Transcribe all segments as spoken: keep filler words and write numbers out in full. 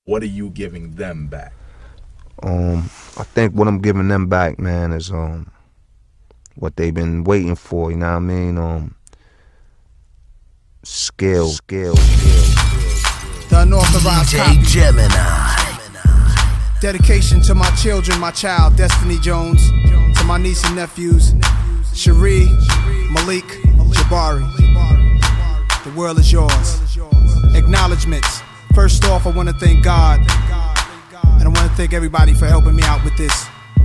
what are you giving them back? Um, I think what I'm giving them back, man, is um what they've been waiting for. You know what I mean? Um, skill, skill, skill. The unauthorized D J Gemini. Dedication to my children, my child, Destiny Jones. To my niece and nephews, Cherie, Malik, Jabari. The world is yours. Acknowledgements. First off, I want to thank God. And I want to thank everybody for helping me out with this.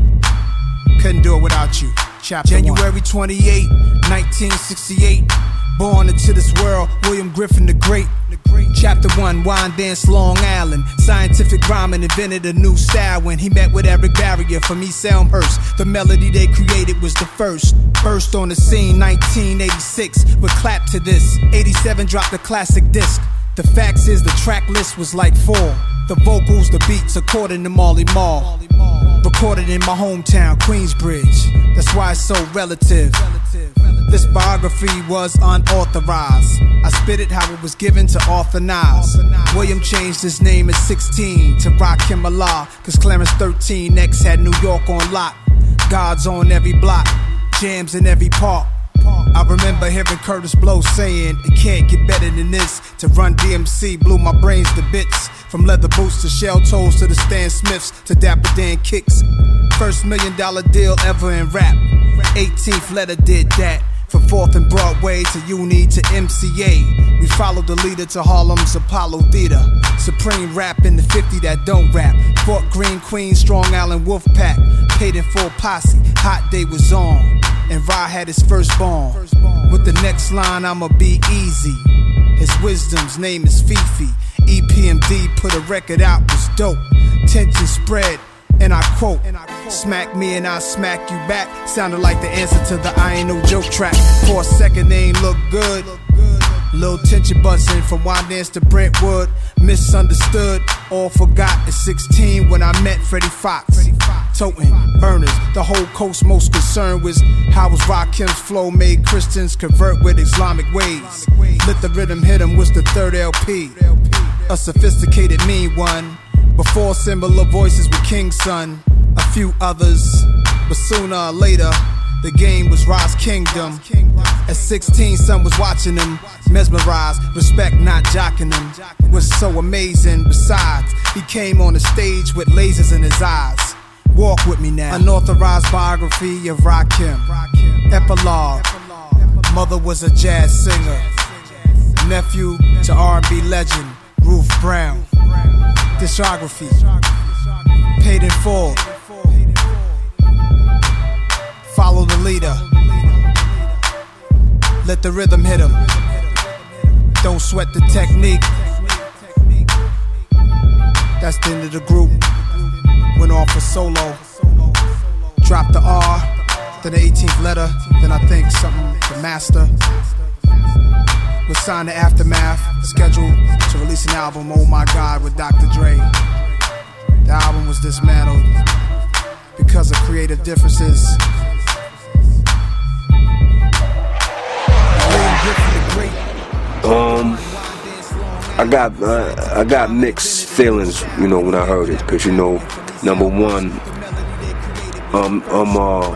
Couldn't do it without you. Chapter January twenty-eighth, nineteen sixty-eight. Born into this world, William Griffin the Great. Chapter one, Wine Dance, Long Island. Scientific rhyming invented a new style when he met with Eric Barrier from East Elmhurst. The melody they created was the first. Burst on the scene, nineteen eighty-six. But clap to this. eighty-seven dropped the classic disc. The facts is the track list was like four. The vocals, the beats, according to Marley Marl. Recorded in my hometown, Queensbridge. That's why it's so relative. This biography was unauthorized. I spit it how it was given to Arthur Nas. William changed his name at sixteen to Rakim Allah, cause Clarence thirteen X had New York on lock. God's on every block, jams in every park. I remember hearing Curtis Blow saying, it can't get better than this. To run D M C blew my brains to bits. From leather boots to shell toes to the Stan Smiths to Dapper Dan kicks. First million dollar deal ever in rap. eighteenth letter did that. From fourth and Broadway to Uni to M C A. We followed the leader to Harlem's Apollo Theater. Supreme rap in the fifty that don't rap. Fort Greene, Queens, Strong Island, Wolfpack. Paid in full posse, Hot Day was on. And Ra had his firstborn. With the next line, I'ma be easy. His wisdom's name is Fifi. E P M D put a record out, was dope. Tension spread, and I quote, smack me and I smack you back. Sounded like the answer to the I Ain't No Joke track. For a second they ain't look good. Little tension buzzing from Wine Dance to Brentwood. Misunderstood, all forgot at sixteen when I met Freddie Fox. Toting, burners, the whole coast most concerned was how was Rakim's flow made Christians convert with Islamic ways. Let the rhythm hit 'em was the third L P. A sophisticated mean one. Before similar voices with King's Son, a few others, but sooner or later, the game was Ra's Kingdom. At sixteen, some was watching him, mesmerized, respect not jocking him. It was so amazing, besides, he came on the stage with lasers in his eyes. Walk with me now. Unauthorized biography of Rakim. Epilogue. Mother was a jazz singer. Nephew to R and B legend, Ruth Brown. Discography. Paid in full. Follow the leader. Let the rhythm hit him. Don't sweat the technique. That's the end of the group. Went off a solo. Dropped the R, then the eighteenth letter, then I think something the master. Was signed to Aftermath, scheduled to release an album, Oh My God, with Doctor Dre. The album was dismantled because of creative differences. Um, I got uh, I got mixed feelings, you know, when I heard it, cause you know, number one, um, I'm uh,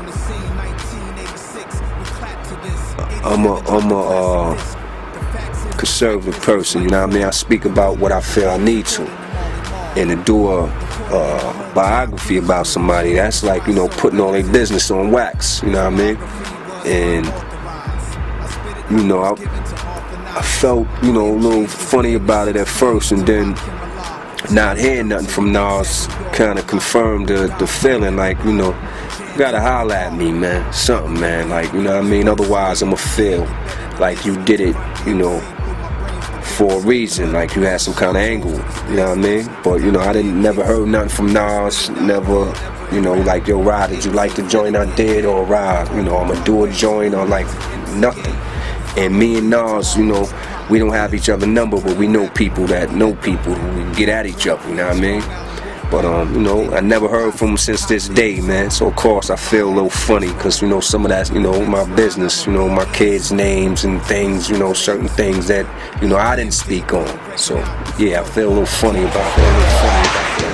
I'm a I'm a uh, conservative person, you know what I mean? I speak about what I feel I need to, and to do a uh, biography about somebody, that's like, you know, putting all their business on wax, you know what I mean? And you know, I, I felt, you know, a little funny about it at first, and then not hearing nothing from Nas kind of confirmed the, the feeling, like, you know, you gotta holler at me, man, something, man, like, you know what I mean? Otherwise, I'ma feel like you did it, you know, for a reason, like you had some kind of angle, you know what I mean? But, you know, I didn't never heard nothing from Nas, never, you know, like, yo, Rod, did you like the joint I did? Or Rod, you know, I'ma do a joint, or like nothing. And me and Nas, you know, we don't have each other's number, but we know people that know people who get at each other, you know what I mean? But, um, you know, I never heard from him since this day, man. So, of course, I feel a little funny because, you know, some of that, you know, my business, you know, my kids' names and things, you know, certain things that, you know, I didn't speak on. So, yeah, I feel a little funny about that. A little funny about that.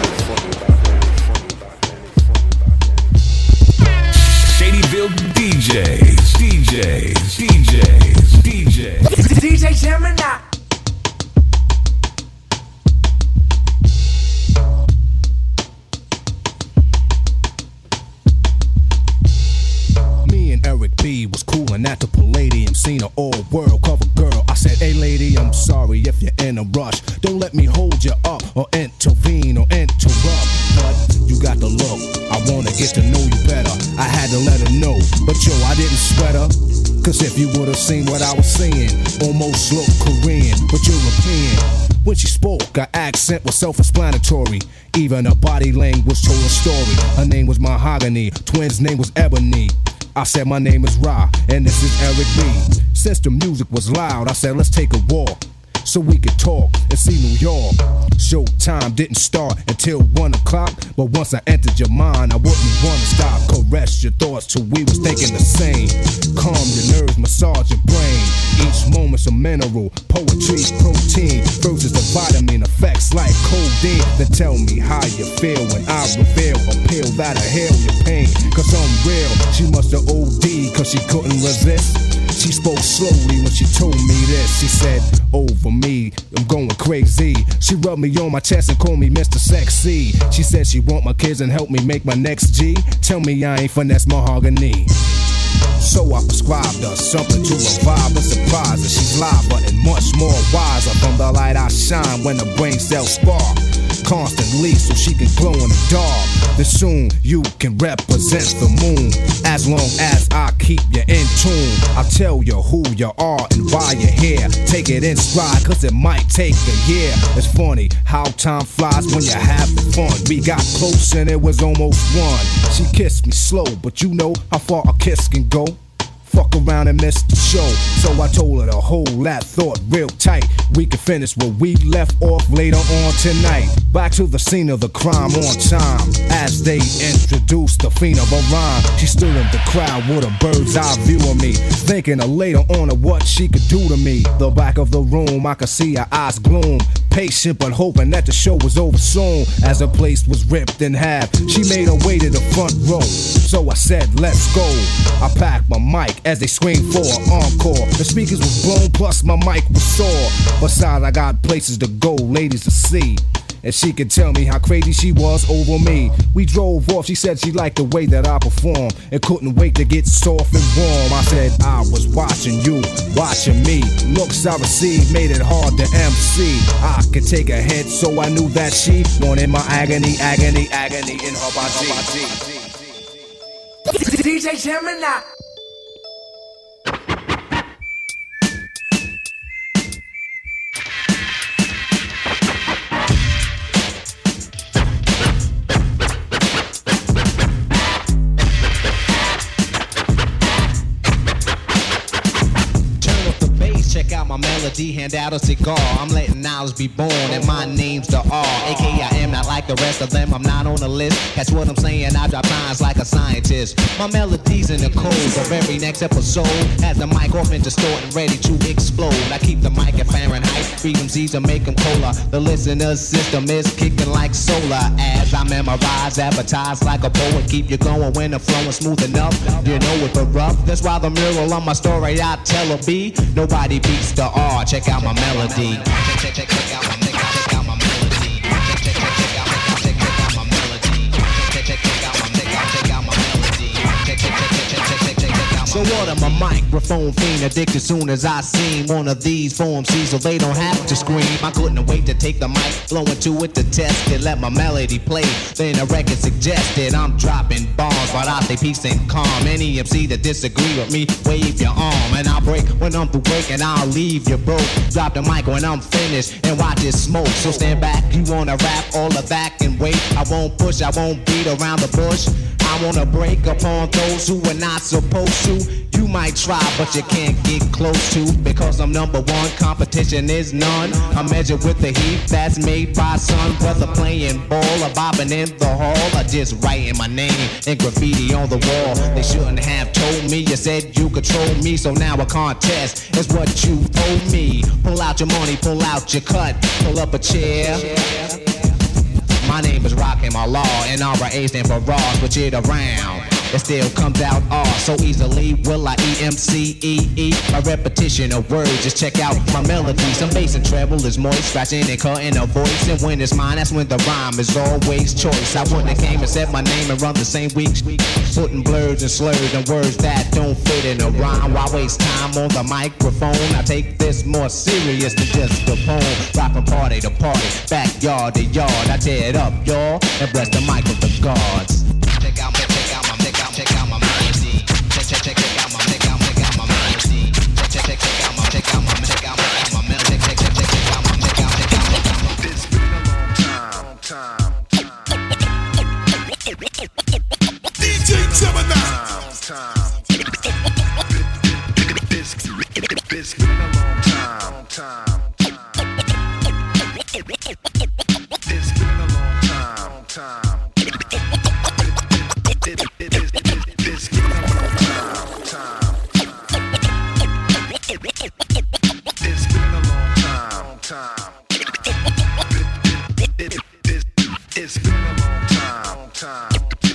Shadyville D Js, D Js, D Js, D Js. D J Gemini. Me and Eric B was coolin' at the Palladium, seen an all world cover girl. I said, hey lady, I'm sorry if you're in a rush. Don't let me hold you up or intervene or interrupt. But you got the look, I wanna get to know you better. I had to let her know, but yo, I didn't sweat her. Cause if you would've seen what I was saying, almost looked Korean, but European. When she spoke, her accent was self-explanatory. Even her body language told a story. Her name was Mahogany, twins' name was Ebony. I said my name is Ra, and this is Eric B. Since the music was loud, I said let's take a walk so we could talk and see New York. Showtime didn't start until one o'clock, but once I entered your mind, I wouldn't wanna stop. Caress your thoughts till we was thinking the same. Calm your nerves, massage your brain. Each moment's a mineral, poetry, protein versus the vitamin effects like codeine. Then tell me how you feel when I reveal a pill that'll heal your pain. Cause I'm real, she must've O D'd cause she couldn't resist. She spoke slowly when she told me this. She said, over me, I'm going crazy. She rubbed me on my chest and called me Mister Sexy. She said she want my kids and help me make my next G. Tell me I ain't finesse mahogany. So I prescribed her something to revive her, surprise her. She's liver and much more wiser from the light I shine when the brain cells spark constantly so she can glow in the dark. Then soon you can represent the moon as long as I keep you in tune. I'll tell you who you are and why you're here. Take it in stride cause it might take a year. It's funny how time flies when you're having fun. We got close and it was almost one. She kissed me slow, but you know how far a kiss can go. Fuck around and miss the show. So I told her to hold that thought real tight. We can finish where we left off later on tonight. Back to the scene of the crime on time. As they introduced the fiend of a rhyme, she stood in the crowd with a bird's eye view of me, thinking of later on of what she could do to me. The back of the room, I could see her eyes gloom. Patient but hoping that the show was over soon. As the place was ripped in half, she made her way to the front row. So I said, let's go. I packed my mic as they screamed for an encore. The speakers was blown, plus my mic was sore. Besides, I got places to go, ladies to see. And she could tell me how crazy she was over me. We drove off, she said she liked the way that I performed and couldn't wait to get soft and warm. I said I was watching you, watching me. Looks I received made it hard to M C. I could take a hit, so I knew that she wanted my agony, agony, agony in her body. D J Gemini. My melody, hand out a cigar. I'm letting knowledge be born, and my name's the R. A K I am not like the rest of them. I'm not on the list. That's what I'm saying. I drop lines like a scientist. My melody's in the code of every next episode. Has the mic off and distort and ready to explode. I keep the mic at Fahrenheit. Freedom Z's to make them colder. The listener's system is kicking like solar. As I memorize, advertise like a poet. Keep you going when the flow is smooth enough. You know it but rough. That's why the mural on my story I tell a B. Nobody beats the R. Check out my melody. Check, check, check, check out my check out my melody. Check, check, check, check out check, check out my melody. Check, check, check out my check out check out my melody. Check, check, check, check, check, check, check, check out my. So what am a microphone fiend addicted soon as I seen one of these form C's so they don't have to scream. I couldn't wait to take the mic, blow into it to test it, let my melody play. Then the record suggested I'm dropping bombs, but I stay peace and calm. Any M C that disagree with me, wave your arm and I'll break when I'm through breaking. I'll leave you broke. Drop the mic when I'm finished and watch it smoke. So stand back, you wanna rap all of that and wait. I won't push, I won't beat around the bush. I wanna break upon those who are not supposed to. You might try, but you can't get close to, because I'm number one, competition is none. I measure with the heat that's made by sun. Whether playing ball or bobbing in the hall, or just writing my name in graffiti on the wall. They shouldn't have told me, you said you control me, so now a contest is what you owe me. Pull out your money, pull out your cut, pull up a chair. My name is Rakim Allah, and R A stand for Raw, switch it around. It still comes out R so easily. Will I E M C E E? My repetition of words, just check out my melody. Some bass and treble is moist, scratching and cutting a voice. And when it's mine, that's when the rhyme is always choice. I wouldn't have came and said my name and run the same week, putting blurs and slurs and words that don't fit in a rhyme. Why waste time on the microphone? I take this more serious than just a poem. Rock from party to party, backyard to yard. I tear it up, y'all, and bless the mic with the gods. Check out, check out my, check out, check out my melody. Check, check, check, check out my, check out, check out my melody. Check, check, check, check out my, check out my, check out, check out my melody. Check, check, check, check out my, check out, check out, check out my. It's been a long time, time. D J Gemini. Time, It's, it's been a long time, time. It's been a long time, time. It, it, it, it, it, it's been a long time, time. It's been a long time, time. It, it, it, it, it's been a long time, time.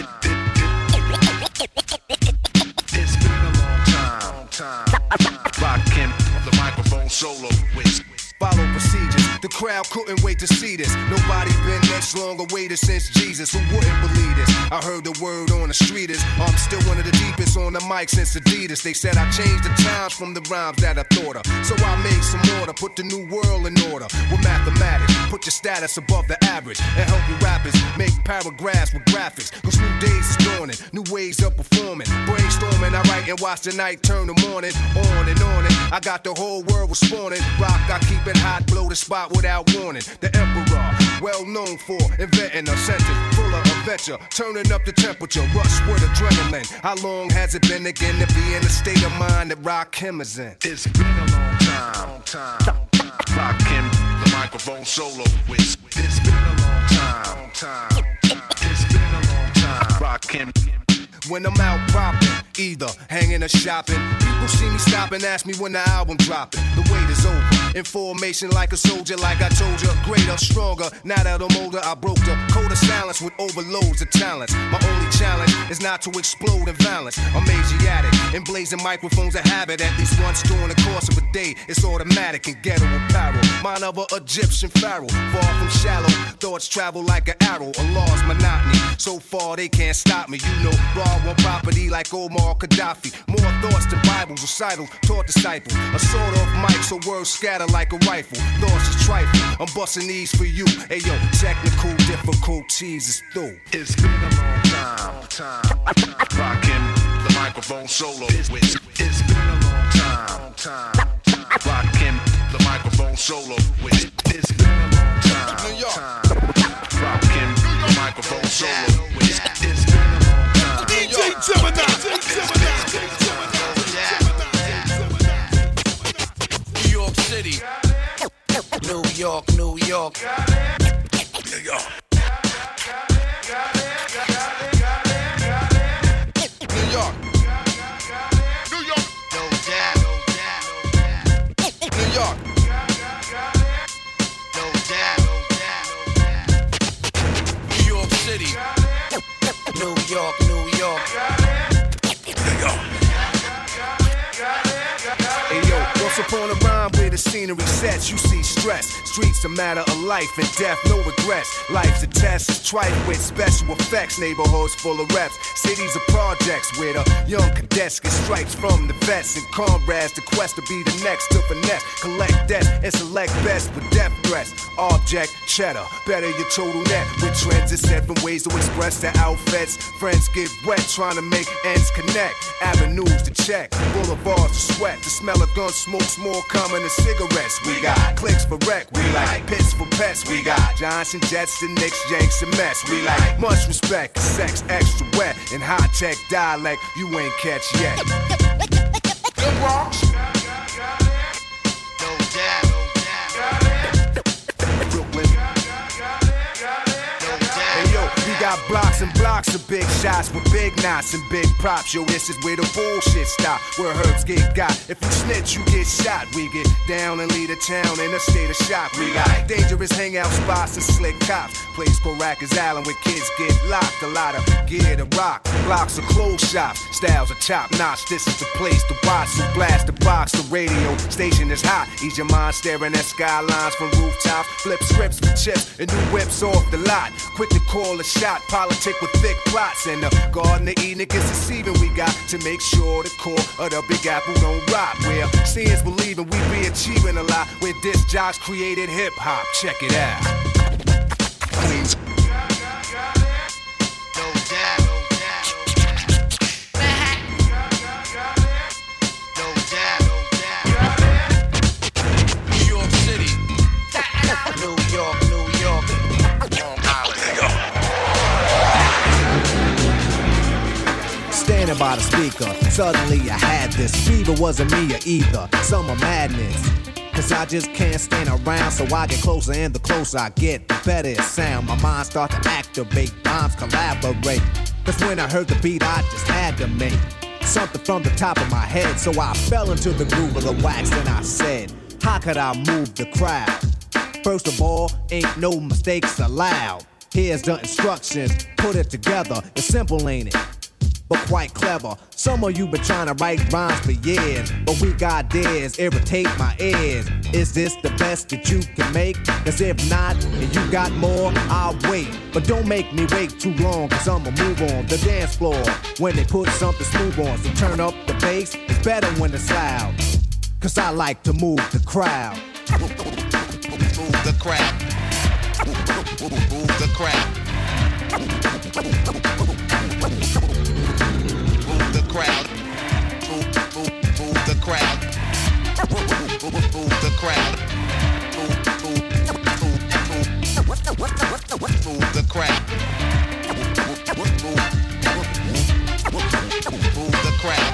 It's been a long time, time. Rakim, the microphone solo with. Follow procedures. The crowd couldn't wait to see this. Nobody been this long awaited since Jesus. Who wouldn't believe this? I heard the word on the street is I'm still one of the deepest on the mic since Adidas. They said I changed the times from the rhymes that I thought of. So I made some order, put the new world in order. With mathematics, put your status above the average. And help you rappers make paragraphs with graphics. Cause new days is dawning, new ways of performing. Brainstorming, I write and watch the night turn the morning. On and on it, I got the whole world responding. Rock, I keep it hot, blow the spot without warning. The emperor, well known for inventing a sentence full of adventure, turning up the temperature, rush with adrenaline. How long has it been again to be in the state of mind that Rakim is in? It's been a long time, time. Rakim, the microphone solo with. It's been a long time, time. It's been a long time. Rakim. When I'm out popping, either hanging or shopping, people see me stop and ask me when the album dropping. The wait is over. In formation like a soldier, like I told you, greater, stronger. Now that I'm older, I broke the code of silence with overloads of talents. My only challenge is not to explode in violence. I'm Asiatic, and blazing microphones a habit. At least once during the course of a day, it's automatic and ghetto apparel. Mine of a Egyptian pharaoh, far from shallow. Thoughts travel like an arrow, a lost monotony. So far they can't stop me, you know. Raw one property like Omar Gaddafi. More thoughts than Bibles, recitals, taught disciples. A sort of mic, so words scatter like a rifle. Thoughts is trifle, I'm busting these for you. Hey yo, technical difficulties is through. It's been a long time, time. Rakim, the microphone solo with. It's been a long time, time. Rakim, the microphone solo with. It's been a long time, time. Rakim, the microphone solo with. It's been a long time. D J Gemini. New York City. New York, New York. New York. New York. New York. No doubt. New York. No doubt. New York City. New York, New York. New York. Hey yo, once upon a rhyme where the scenery sets, you see stress. Streets a matter of life and death, no regrets. Life's a test, it's trite with special effects. Neighborhoods full of reps, cities of projects where the young cadets get stripes from the vets and comrades. The quest to be the next to finesse, collect debts and select best with death threats. Object, cheddar, better your total net. With trends and seven ways to express their outfits. Friends get wet trying to make ends connect. Avenues to check, boulevards to sweat. The smell of gun smoke's more common than cigarettes. We got clicks for wreck. We like pits for pets. We got Johnson, Jetson, Knicks, Yanks, and Mets. We like much respect, sex extra wet, and high tech dialect you ain't catch yet. Good Bronx. No doubt. Brooklyn. Hey yo, we got blocks and blocks of big shots with big knots and big props. Yo, this is where the bullshit stop, where herbs get got. If you snitch, you get shot. We get down and lead a town in a state of shock. We got dangerous hangout spots and slick cops. Place called Rikers Island where kids get locked. A lot of gear to rock. Blocks of clothes shops. Styles are top notch. This is the place to watch. So blast the box. The radio station is hot. Ease your mind staring at skylines from rooftops. Flip scripts for chips and new whips off the lot. Quick to call a shot. Politic with thick plots. And the Garden of Eden is deceiving. We got to make sure the core of the Big Apple don't rot. Where seeing's believing we be achieving a lot. Where disc jocks created hip hop. Check it out. Queens. No doubt. No doubt. New York City. New York, New York. Long Island. Standing by the speaker, suddenly I had this fever. Wasn't me or either, summer madness. Cause I just can't stand around, so I get closer, and the closer I get, the better it sound. My mind start to activate, rhymes collaborate. Cause when I heard the beat, I just had to make something from the top of my head. So I fell into the groove of the wax, and I said, how could I move the crowd? First of all, ain't no mistakes allowed. Here's the instructions, put it together. It's simple, ain't it? But quite clever. Some of you been trying to write rhymes for years, but we got dares, irritate my ears. Is this the best that you can make? Cause if not, and you got more, I'll wait. But don't make me wait too long, cause I'ma move on the dance floor when they put something smooth on. So turn up the bass, it's better when it's loud. Cause I like to move the crowd. Move the crowd. Move the crowd. Move the crowd. Move, move, move the crowd. Move, move, move the crowd. Move, move, move, move, move the crowd. Move, move, move, move the crowd.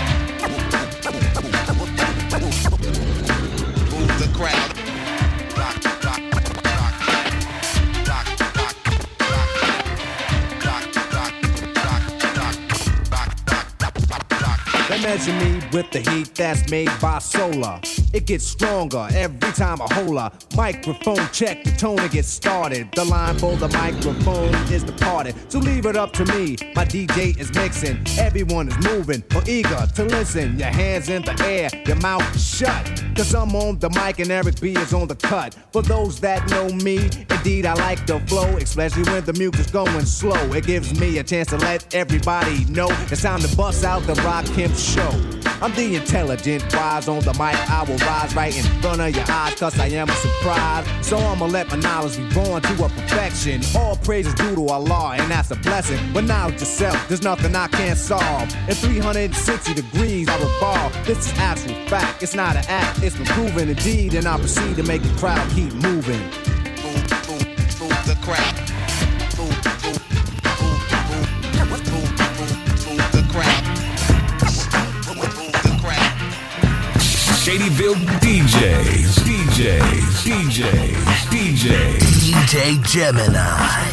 Move the crowd. Rock, rock, rock, rock, rock, rock, rock, rock, rock, rock, rock, rock, rock, rock. They measure me with the heat that's made by solar. It gets stronger every time I hold a microphone check. The tone to get started. The line for the microphone is departed. So leave it up to me. My D J is mixing. Everyone is moving or eager to listen. Your hands in the air, your mouth shut. Cause I'm on the mic and Eric B is on the cut. For those that know me, indeed I like the flow, especially when the music's going slow. It gives me a chance to let everybody know it's time to bust out the Rakim show. I'm the intelligent, wise on the mic. I will rise right in front of your eyes, cause I am a surprise. So I'ma let my knowledge be born to a perfection. All praise is due to Allah, and that's a blessing. But knowledge itself, there's nothing I can't solve. In three hundred sixty degrees, I revolve. This is actual fact, it's not an act, it's been proven indeed. And I proceed to make the crowd keep moving. Move, move, move the crowd. Move, move, move, move, move, move, move the crowd. Move the crowd. Shadyville D Js, D Js, D Js, D Js. D J Gemini.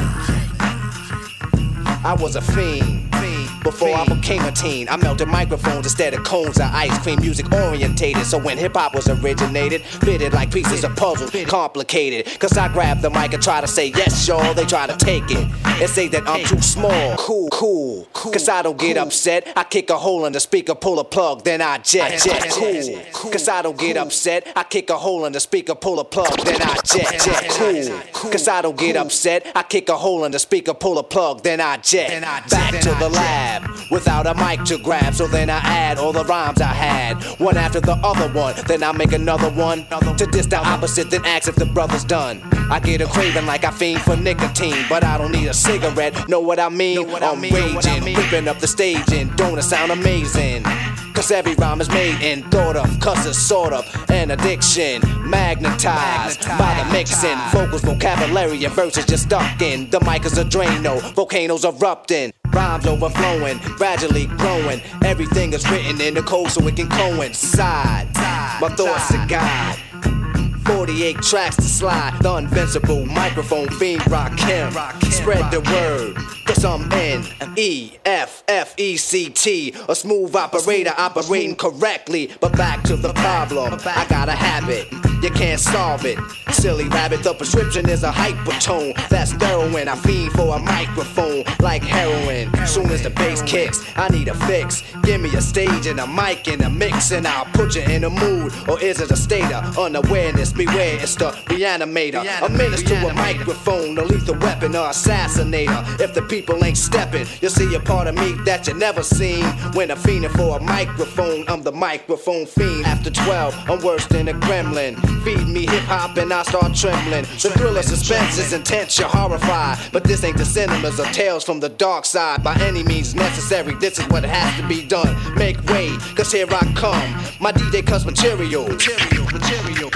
I was a fiend, fiend before I became a teen. I melted microphones instead of cones of ice cream. Music orientated, so when hip-hop was originated, fitted like pieces of puzzle, complicated. Cause I grab the mic and try to say yes, y'all. They try to take it and say that I'm too small. Cool, cool, cause I don't get upset. I kick a hole in the speaker, pull a plug, then I jet, jet. Cool, cause I don't get upset. I kick a hole in the speaker, pull a plug, then I jet, jet. Cool, cause I don't get upset. I kick a hole in the speaker, pull a plug, then I jet. Back to the lab without a mic to grab. So then I add all the rhymes I had, one after the other one. Then I make another one to diss the opposite, then ask if the brother's done. I get a craving like I fiend for nicotine, but I don't need a cigarette. Know what I mean? I'm raging, ripping up the stage, and don't it sound amazing? Cause every rhyme is made and thought of. Cause it's sort of an addiction. Magnetized by the mixing. Vocals, vocabulary, and verses just stuck in. The mic is a Drano, volcanoes erupting. Rhymes overflowing, gradually growing. Everything is written in the code so it can coincide. My thoughts to guide. forty-eight tracks to slide. The invincible microphone fiend Rakim. Spread the word. Cause I'm N E F F E C T. A smooth operator operating correctly. But back to the problem. I got a habit. You can't solve it. Silly rabbit, the prescription is a hypertone. That's heroin. I fiend for a microphone like heroin. Soon as the bass kicks, I need a fix. Give me a stage and a mic and a mix, and I'll put you in a mood. Or is it a state of unawareness? Beware, it's the reanimator. A menace to a microphone, a lethal weapon or assassinator. If the people ain't stepping, you'll see a part of me that you never seen. When I'm fiending for a microphone, I'm the microphone fiend. After twelve, I'm worse than a gremlin. Feed me hip-hop and I start trembling. The thrill of suspense is intense, you're horrified. But this ain't the cinemas or tales from the dark side. By any means necessary, this is what has to be done. Make way, cause here I come. My D J cuts material. Material, material.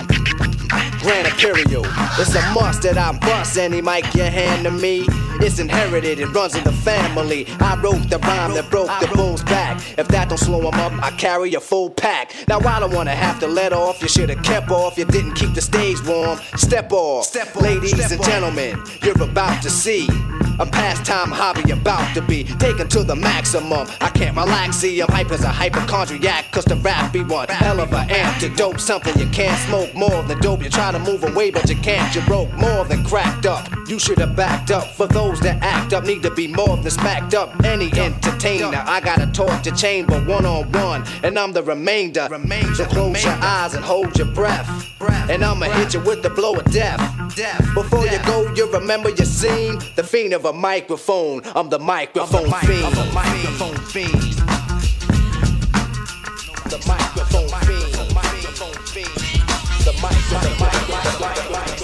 Grand Imperial. It's a must that I bust any mic you hand to me. It's inherited, it runs in the family. I wrote the rhyme that broke the bull's back. If that don't slow him up, I carry a full pack. Now I don't wanna have to let off. You should've kept off, you didn't keep the stage warm. Step off, Step off. Ladies Step and gentlemen, off. You're about to see a pastime hobby about to be taken to the maximum. I can't relax, see I'm hype as a hypochondriac. Cause the rap be one hell of an antidote. Something you can't smoke more than dope. You try to move away but you can't. You broke more than cracked up. You should have backed up. For those that act up need to be more than smacked up. Any entertainer, I got a torch to chamber one on one, and I'm the remainder. So close your eyes and hold your breath, and I'ma hit you with the blow of death. Before you go, you remember your scene. The fiend of a microphone. I'm the microphone fiend. I'm the microphone fiend. The microphone fiend. The microphone fiend. The microphone fiend.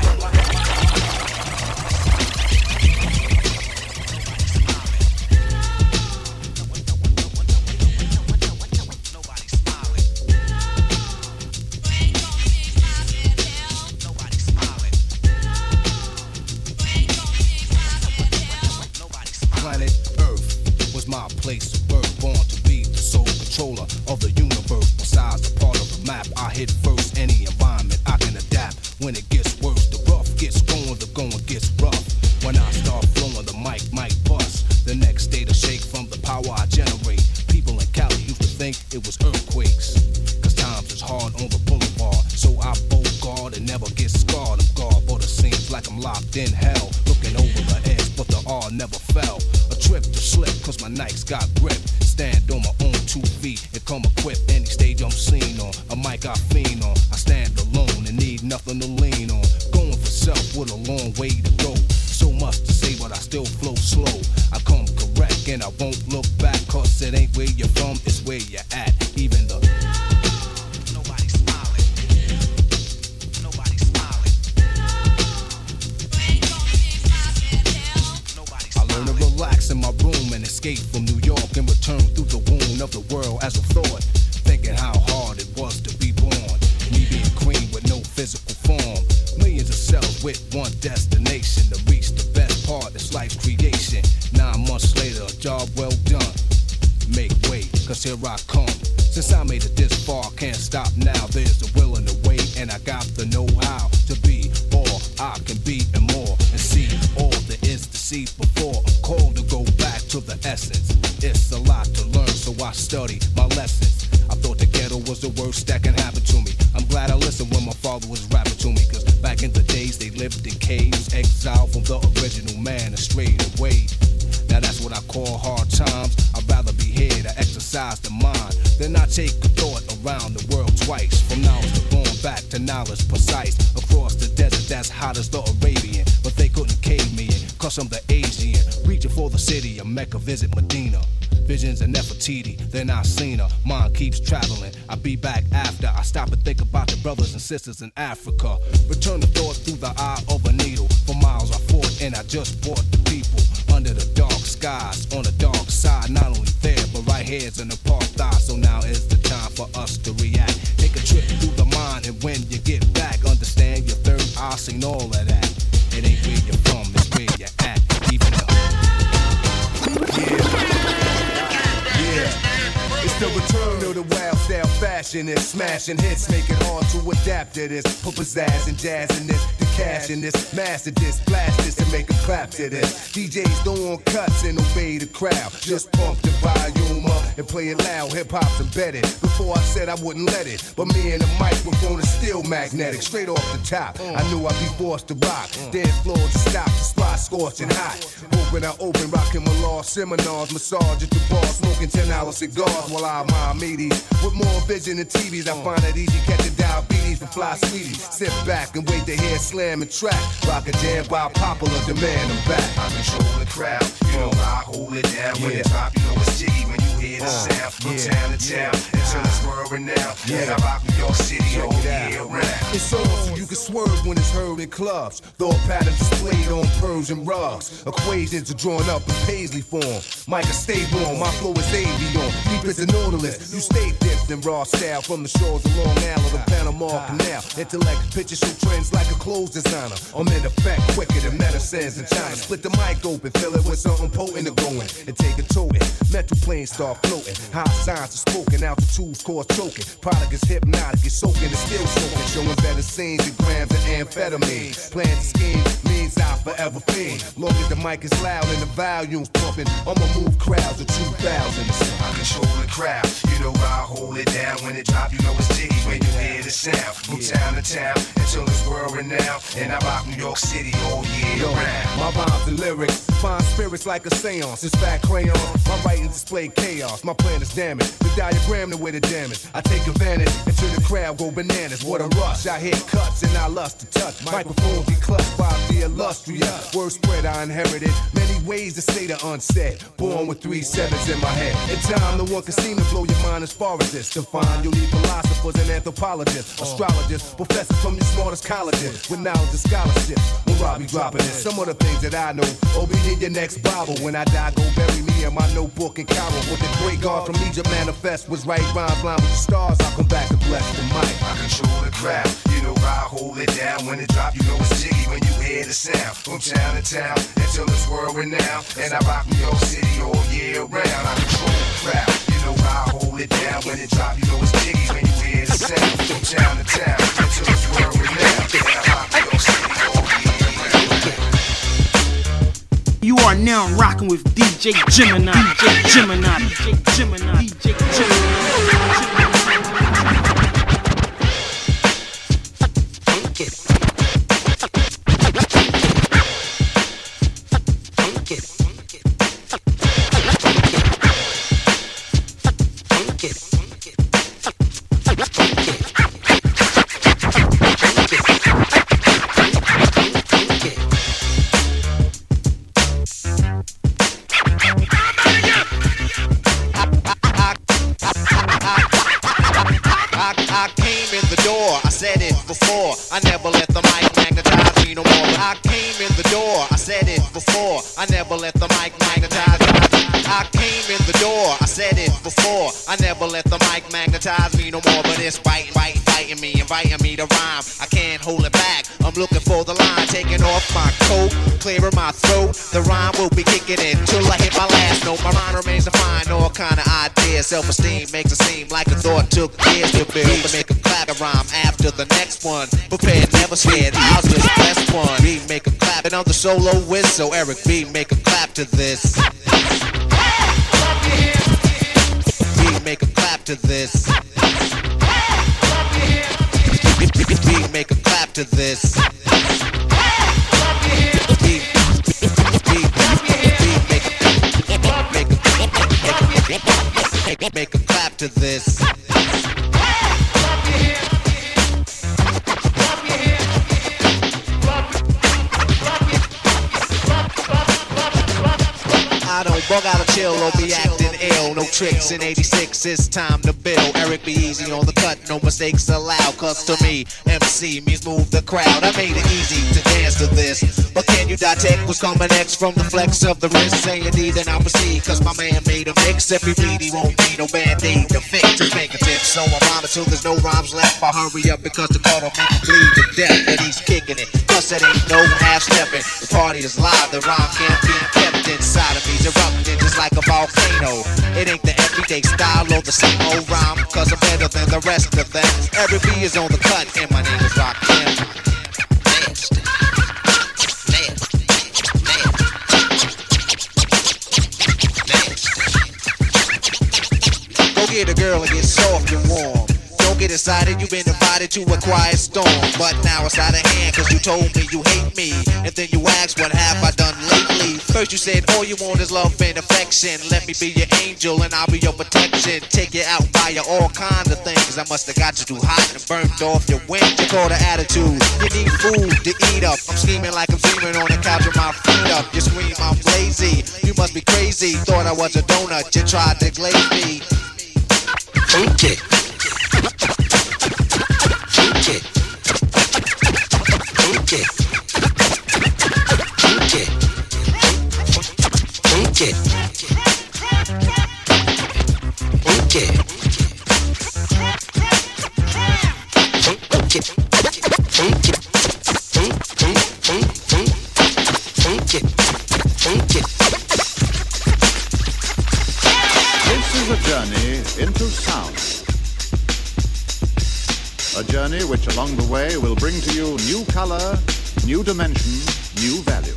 Place of birth, born to be the sole controller of the universe. Besides the part of the map, I hit first. Any environment I can adapt. When it gets worse, the rough gets going, the going gets rough. When I start flowing, the mic might bust. The next day to shake from the power I generate. People in Cali used to think it was earthquakes. Cause times is hard on the boulevard. So I bow guard and never get scarred. I'm guard, but it seems like I'm locked in hell. Looking over the edge, but the R never fell. Trip to slip, cause my Nikes got grip. Stand on my own two feet and come equipped. Any stage I'm seen on, a mic I fiend on. I stand alone and need nothing to lean on. Going for self with a long way to go. So much to say, but I still flow slow. I come correct and I won't look back. Cause it ain't where you're from, it's where you're at. Even the nobody's smiling. Nobody's smiling. I learn to relax in my room and escape from New York and return through the wound of the world as a thought, thinking how hard it was to be born. Me being queen with no physical form. Millions of cells with one destination to reach the best part of life's creation. Nine months later, a job well done. Make way, cause here I come. Since I made it this far, can't stop now. There's the will and the way, and I got the know-how to be all I can be and more, and see all there is to see before I'm called to go back to the essence. It's a lot to learn, so I study my lessons. I thought the ghetto was the worst that can happen to me. I'm glad I listened when my father was rapping to me, cause back in the days they lived in caves, exiled from the original man and strayed away. Now that's what I call hard times. I'd rather be here to exercise the mind than I take a thought around the world twice. From knowledge to going back to knowledge precise. Across the desert that's hot as the Arabian, but they couldn't cave me in, cause I'm the Asian. Reaching for the city of Mecca, visit Medina. Visions of Nefertiti, then I seen her. Mind keeps traveling. I be back after I stop and think about the brothers and sisters in Africa. Return the thought through the eye of a needle. For miles I fought and I just brought the people under the dark skies on the dark side. Not only there, but right here's an apartheid. So now for us to react. Take a trip through the mind, and when you get back, understand your third eye seen all of that. It ain't where you're from, it's where you're at. Even though. Yeah. Yeah. It's the return of the wild style fashion. It's smashing hits, make it hard to adapt to this. Put pizzazz and jazz in this, the cash in this, master this, blast this, and make a clap to this. D Js don't want cuts and obey the crowd. Just pump the volume up and play it loud. Hip hop's embedded. Before I said I wouldn't let it, but me and the microphone is still magnetic. Straight off the top, I knew I'd be forced to rock. Dance floor to stop, the spot scorching hot. Open, I open, rocking my law seminars, massage at the bar, smoking ten dollar cigars while I mind meaties. With more vision than T Vs, I find it easy catching diabetes from fly sweeties. Sit back and wait to hear slam and track. Rock a jam by popular demand, I'm back. I control the crowd, you know I hold it down. When it drop, you know it's jiggy when you hear the Uh, sound. From yeah, town to town, yeah. until it's whirring now. Yeah. And I rock New York City Check all it out. year round. It's on so you can swerve when it's heard in clubs. Thought patterns displayed on Persian rugs. Equations are drawn up in Paisley form. Micah stay warm, my flow is avion. Deep as a nautilus, you stay dipped in raw style. From the shores of Long Island to Panama Canal. Intellect pictures show trends like a clothes designer. I'm in effect quicker than medicines in China. Split the mic open, fill it with something potent to go in. And take a toting. Mental planes start floating. High signs are spoken, altitudes cause choking. Product is hypnotic, it's soaking, it's still soaking. Showing better scenes than grams of amphetamine. Plans to scheme means I'll forever fiend. Long as the mic is loud and the volume's pumping, I'ma move crowds of two thousands. I control the crowd, you know I hold it down. When it drop, you know it's jiggy when you hear the sound. From town to town, until it's world renowned. And I rock New York City all year Yo, round. my rhymes and lyrics find spirits like a seance. It's fat crayon. My writings display chaos. My plan is damaged. The diagram the way the damage. I take advantage until the crowd go bananas. What a rush! I hit cuts and I lust to touch. Microphones be clutched by the illustrious. Word spread I inherited. Many ways to say the unsaid. Born with three sevens in my head. In time, no one can seem to blow your mind as far as this. To find you'll need philosophers and anthropologists, astrologists, professors from your smartest colleges with knowledge and scholarship. When Robbie dropping it, some of the things that I know. Oh, be in your next Bible. When I die, go bury me in my notebook in Cairo. What the great God from Egypt manifest was right rhymes line with the stars. I'll come back and bless the mic. I control the crowd, you know I hold it down. When it drop, you know it's jiggy when you hear the sound. From town to town, until it's world renowned. And I rock New York City all year round. I control the crowd, you know I hold it down. When it drop, you know it's jiggy when you hear the sound. From town to town, until it's world renowned. And I rock New York City all year round. You are now rocking with D J Gemini, D J Gemini, D J Gemini, D J Gemini. I never let the mic magnetize me no more. But I came in the door, I said it before. I never let the mic magnetize me. I came in the door, I said it before. I never let the mic magnetize me no more. But it's biting, biting, biting me, inviting me to rhyme. I can't hold it back, I'm looking for the line. Taking off my coat, clearing my throat. The rhyme will be kicking in till I hit my last note. My mind remains defined, all kind of ideas. Self-esteem makes it seem like a thought took years to build. But make a clap a rhyme after the next one. Prepared, never scared, I'll just best one. B, make a clap, another soloist. So Eric B, make a clap to this. B, make a clap to this. B, make a clap to this. B, B, B, make a clap to this. I don't bug out or chill or be acting ill. No tricks in eighty-six, it's time to build. Eric be easy on the cut, no mistakes allowed. Cause to me, M C means move the crowd. I made it easy to dance to this. But can you detect what's coming next from the flex of the wrist? Saying D, then I'll proceed. Cause my man made a mix. If he bleed, he won't need no band-aid to fix his fingertips. So I'm on it till there's no rhymes left. I hurry up because the cut off make him bleed to death. And he's kicking it. Plus it ain't no half-stepping. The party is live, the rhyme can't be kept inside of me. Erupting just like a volcano. It ain't the everyday style or the same old rhyme. Cause I'm better than the rest of them. Every B is on the cut and my name is Rakim. Go get a girl and get soft and warm. Don't get excited, you've been invited to a quiet storm. But now it's out of hand, cause you told me you hate me. And then you asked, what have I done lately? First you said, all you want is love and affection. Let me be your angel and I'll be your protection. Take you out, buy you all kinds of things. I must have got you too hot and burnt off your wings. You call the attitude, you need food to eat up. I'm scheming like I'm dreaming on the couch with my feet up. You scream, I'm lazy, you must be crazy. Thought I was a donut, you tried to glaze me. Okay. Okay. Okay. Okay. Okay. Okay. This is a journey into sound. A journey which along the way will bring to you new color, new dimension, new value.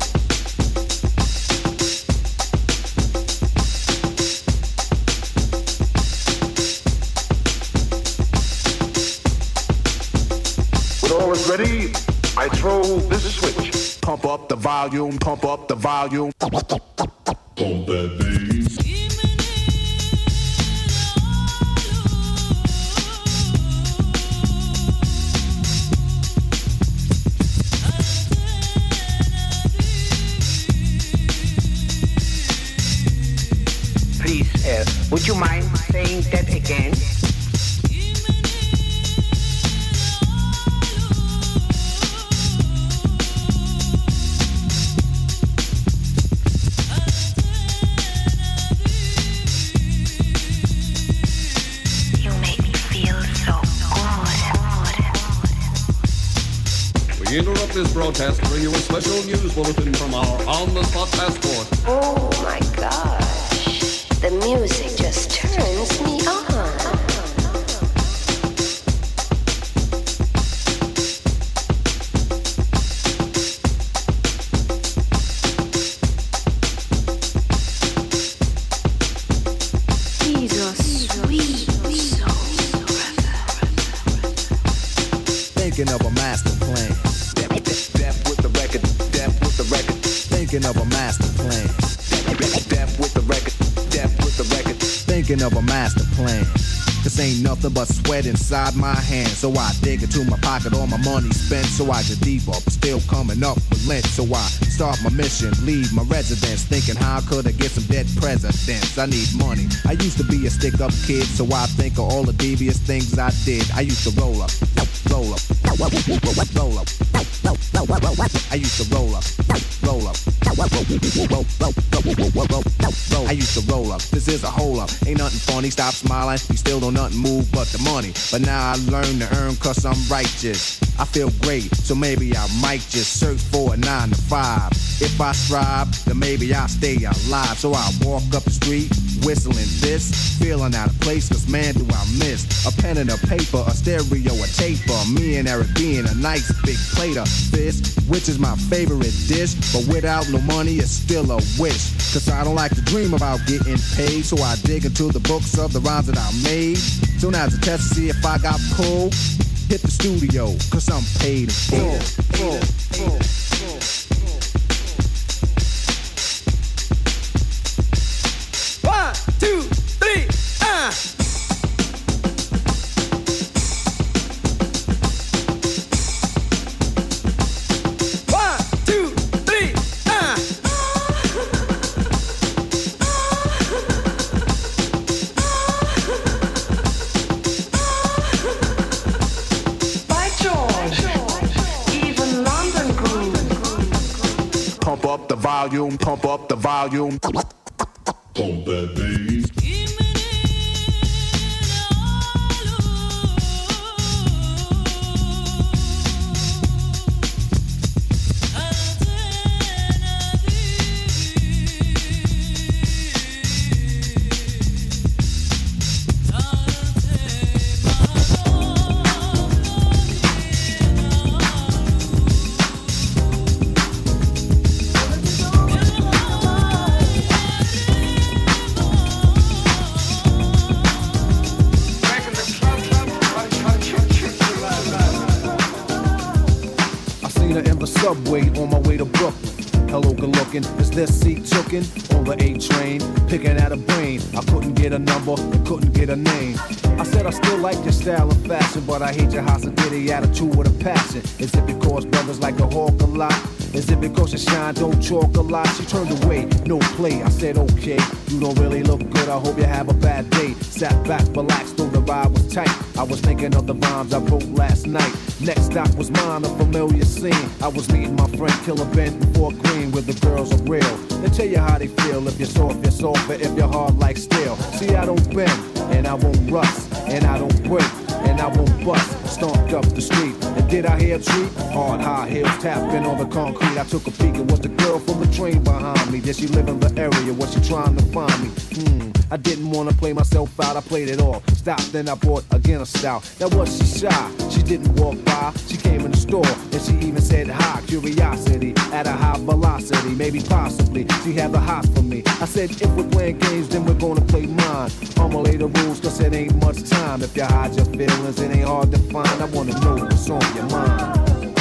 When all is ready, I throw this switch. Pump up the volume, pump up the volume. Pump that bass. Please, uh, would you mind saying that again? You make me feel so good. We interrupt this broadcast to bring you a special news bulletin from our on-the-spot passport. Oh my gosh, the music just turns me on. He's a sweet soul brother. Thinking of a master plan. Death with the record, death with the record. Thinking of a master plan. Death with the record, death with the record. Thinking of a master plan. This ain't nothing but sweat inside my hand. So I dig into my pocket, all my money spent. So I get deeper, but still coming up with lint. So I start my mission, leave my residence. Thinking how could I get some dead presidents? I need money. I used to be a stick-up kid, so I think of all the devious things I did. I used to roll up, roll up, roll up, roll up. I used to roll up, roll up, roll up. I used to roll up. This is a hole up. Ain't nothing funny. Stop smiling. You still don't nothing move but the money. But now I learn to earn cause I'm righteous. I feel great, so maybe I might just search for a nine to five. If I strive, then maybe I'll stay alive. So I walk up the street, whistling this, feeling out of place, cause man do I miss a pen and a paper, a stereo, a taper. Me and Eric being a nice big plate of fish, which is my favorite dish. But without no money, it's still a wish. Cause I don't like to dream about getting paid, so I dig into the books of the rhymes that I made. So now's a test to see if I got pulled. Hit the studio, cause I'm paid in full. full, full, full. One, two, three, ah! One, two, three, ah! up the volume, pump up the volume. Pump that bass. Subway on my way to Brooklyn. Hello, good looking. Is this seat tookin' on the A train? Picking at a brain. I couldn't get a number and couldn't get a name. I said I still like your style and fashion, but I hate your hospitality attitude with a passion. Is it because brothers like to hawk a lot? Is it because you shine, don't talk a lot? She turned away, no play. I said, okay, you don't really look good. I hope you have a bad day. Sat back, relaxed, though the ride was tight. I was thinking of the rhymes I wrote last night. Next stop was mine, a familiar scene. I was meeting my friend Killer Ben before Green, where the girls are real. They tell you how they feel. If you're soft, you're soft, but if you're hard like steel. See, I don't bend, and I won't rust, and I don't break, and I won't bust. Stomped up the street, and did I hear a treat? Hard high heels tapping on the concrete. I took a peek, it was the girl from the train behind me. Did she live in the area? Was she trying to find me? Hmm, I didn't want to play myself out, I played it all. Stopped, then I bought again a style. Now was she shy? She didn't walk by, she came in the store, and she even said hi. Curiosity, at a high velocity, maybe possibly, she had the hot for me. I said, if we're playing games, then we're gonna play mine. I'ma lay the rules, cause it ain't much time. If you hide your feelings, it ain't hard to find. I wanna know what's on your mind.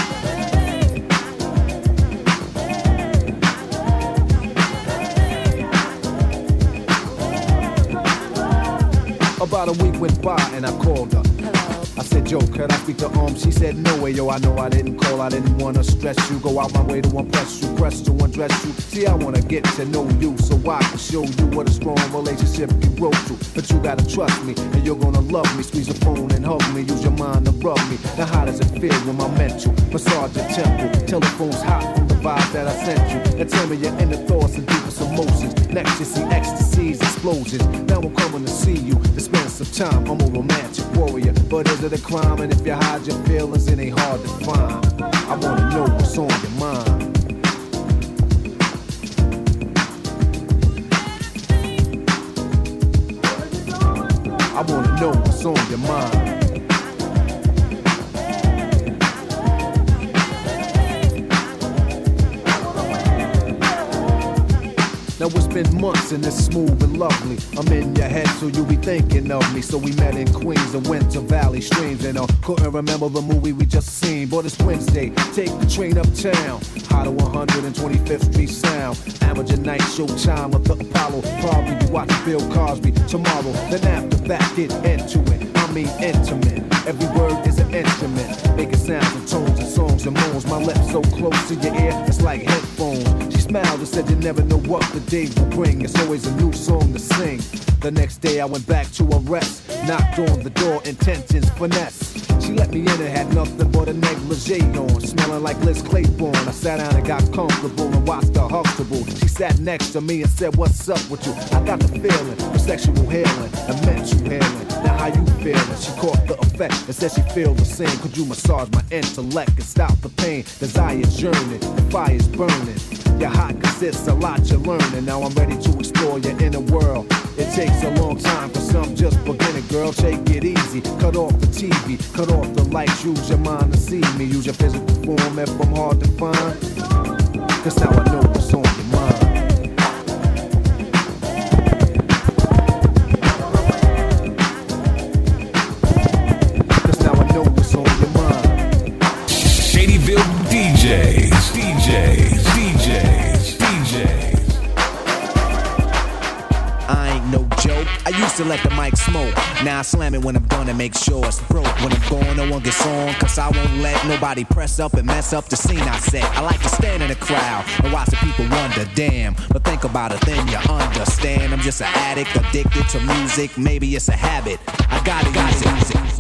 About a week went by and I called her. I said, yo, could I speak to um? She said, no way, yo, I know I didn't call. I didn't wanna stress you. Go out my way to impress you, press to undress you. See, I wanna get to know you so I can show you what a strong relationship you grow to. But you gotta trust me, and you're gonna love me. Squeeze the phone and hug me, use your mind to rub me. Now how does it feel when my mental massage your temple? Telephone's hot from the vibe that I sent you. And tell me your inner thoughts and deepest emotions. Next you see ecstasies, explosions. Now I'm coming to see you, to spend some time. I'm a romantic warrior, but is it a crime? And if you hide your feelings, it ain't hard to find. I wanna know what's on your mind. I wanna know what's on your mind. Now it's been months and it's smooth and lovely. I'm in your head, so you be thinking of me. So we met in Queens and went to Valley Streams, and I couldn't remember the movie we just seen. But it's Wednesday, take the train uptown. High to one hundred twenty-fifth Street Sound. Amateur night showtime with the Apollo. Probably be watching Bill Cosby tomorrow. Then after that, get into it. I mean intimate. Every word is an instrument, making sounds and tones and songs and moans. My lips so close to your ear, it's like headphones. She smiled and said you never know what the day will bring. It's always a new song to sing. The next day I went back to her rest. Knocked on the door, intentions finesse. She let me in and had nothing but a negligee on, smelling like Liz Claiborne. I sat down and got comfortable and watched her Huxtable. She sat next to me and said, what's up with you? I got the feeling for sexual healing and mental healing. Now how you feeling? She caught the effect and said she feel the same. Could you massage my intellect and stop the pain? Desire's yearning, the fire's burning. You're hot cause it's a lot you're learning. Now I'm ready to explore your inner world. It takes a long time for some just beginning, girl. Take it easy, cut off the T V, cut off the lights, use your mind to see me. Use your physical form if I'm hard to find. Cause now I know what's on your mind. Cause now I know what's on your mind. Shadyville D Js, D Js, D Js, D Js. I ain't no joke. I used to let the mic smoke. Now I slam it when I'm done and make sure it's broke. When I'm gone, no one gets on, cause I won't let nobody press up and mess up the scene I set. I like to stand in the crowd and watch the people wonder, damn. But think about it, then you understand. I'm just an addict, addicted to music. Maybe it's a habit. I gotta use it. Use it.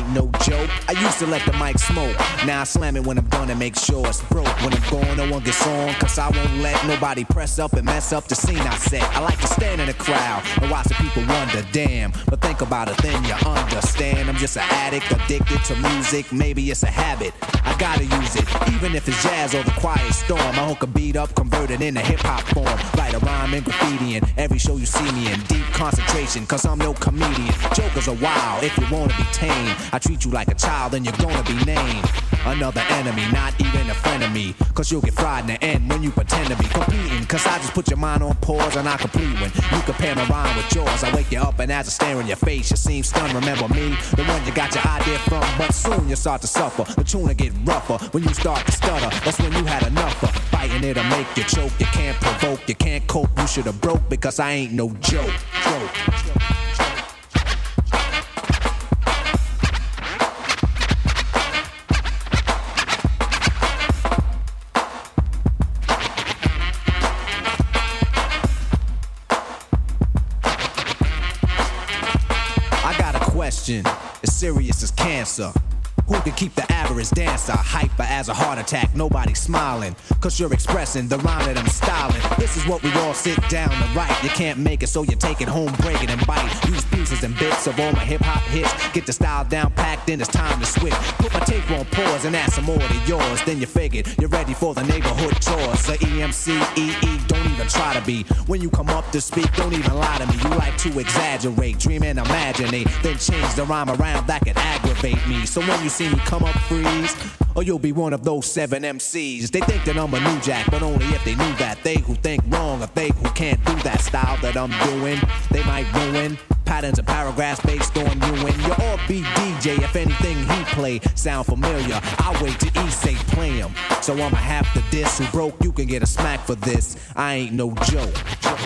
ain't no joke. I used to let the mic smoke. Now I slam it when I'm done and make sure it's broke. When I'm gone, no one gets on, cause I won't let nobody press up and mess up the scene I set. I like to stand in the crowd and watch the people wonder, damn. But think about it, then you understand. I'm just an addict, addicted to music. Maybe it's a habit, I gotta use it. Even if it's jazz or the quiet storm, I hook a beat up, convert it into hip-hop form. Write a rhyme and graffiti in every show you see me in. Deep concentration, cause I'm no comedian. Jokers are wild, if you wanna be tame. I treat you like a child and you're gonna be named another enemy, not even a friend of me. Cause you'll get fried in the end when you pretend to be competing. Cause I just put your mind on pause and I complete when you compare my rhyme with yours. I wake you up and as I stare in your face, you seem stunned. Remember me, the one you got your idea from. But soon you start to suffer, the tune will get rougher. When you start to stutter, that's when you had enough of fighting. It'll make you choke, you can't provoke, you can't cope. You should've broke because I ain't no joke. Joke. As serious as cancer. Who can keep the average dancer hyper as a heart attack? Nobody's smiling, cause you're expressing the rhyme that I'm styling. This is what we all sit down to write. You can't make it, so you take it home, break it and bite. Use pieces and bits of all my hip-hop hits. Get the style down packed, then it's time to switch. Put my tape on pause and add some more to yours. Then you figured you're ready for the neighborhood chores. The E M C, E E, don't even try to be. When you come up to speak, don't even lie to me. You like to exaggerate, dream and imaginate. Then change the rhyme around, that could aggravate me. So when you see me come up, freeze, or you'll be one of those seven M Cs. They think that I'm a new jack, but only if they knew that. They who think wrong, or they who can't do that style that I'm doing, they might ruin patterns and paragraphs based on you. And you're all be D J if anything he play sound familiar. I'll wait till he say play him. So I'ma have to diss who broke. You can get a smack for this. I ain't no joke. joke.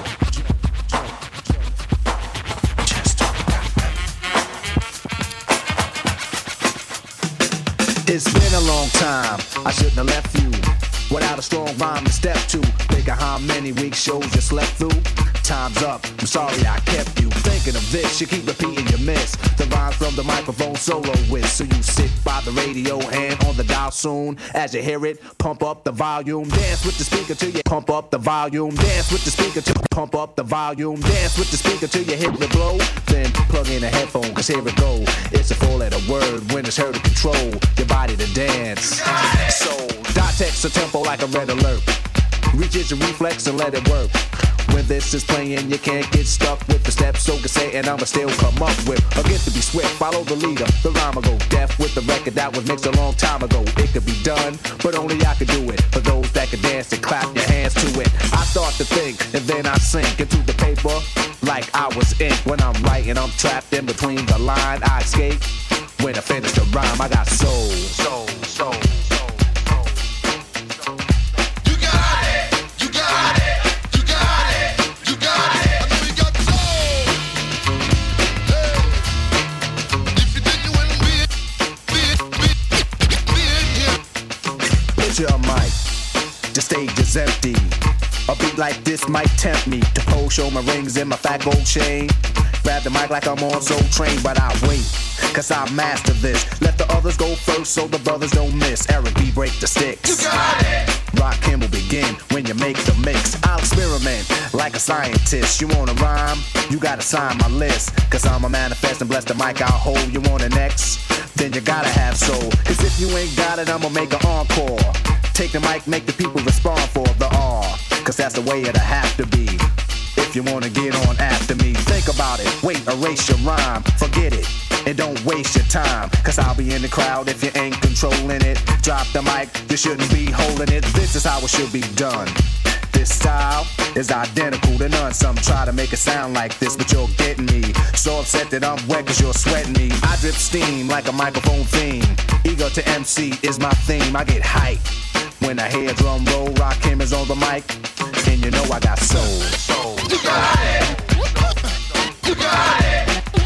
It's been a long time, I shouldn't have left you without a strong rhyme to step to. Think of how many weeks shows you slept through. Time's up, I'm sorry I kept you thinking of this. You keep repeating your miss the rhymes from the microphone solo with. So you sit by the radio, hand on the dial soon. As you hear it, pump up the volume. Dance with the speaker till you pump up the volume. Dance with the speaker till you pump up the volume. Dance with the speaker till you hit the blow. Then plug in a headphone, cause here it go. It's a four letter word when it's heard to control your body to dance. So dot text a tempo like a red alert. Reach your reflex and let it work. When this is playing, you can't get stuck with the steps. So say, and I'ma still come up with a gift to be swift. Follow the leader, the rhyme will go deaf with the record that was mixed a long time ago. It could be done, but only I could do it. For those that can dance and clap your hands to it. I start to think, and then I sink into the paper like I was ink. When I'm writing, I'm trapped in between the line. I escape when I finish the rhyme. I got soul, soul, soul. Your mic, the stage is empty. A beat like this might tempt me to pose, show my rings and my fat gold chain. Grab the mic like I'm on Soul Train, but I wait, cause I master this. Let the others go first so the brothers don't miss. Eric B, break the sticks. You got it! Rakim will begin when you make the mix. I'll experiment like a scientist. You wanna rhyme? You gotta sign my list. Cause I'm a manifest and bless the mic I'll hold. You want an X? Then you gotta have soul. Cause if you ain't got it, I'ma make an encore. Take the mic, make the people respond for the R. Cause that's the way it'll have to be. If you wanna get on after me, think about it. Wait, erase your rhyme, forget it. And don't waste your time. Cause I'll be in the crowd if you ain't controlling it. Drop the mic, you shouldn't be holding it. This is how it should be done. This style is identical to none. Some try to make it sound like this, but you're getting me. So upset that I'm wet cause you're sweating me. I drip steam like a microphone theme. Ego to M C is my theme. I get hype when I hear drum roll. Rakim is on the mic, and you know I got soul. soul. You got it! You got it!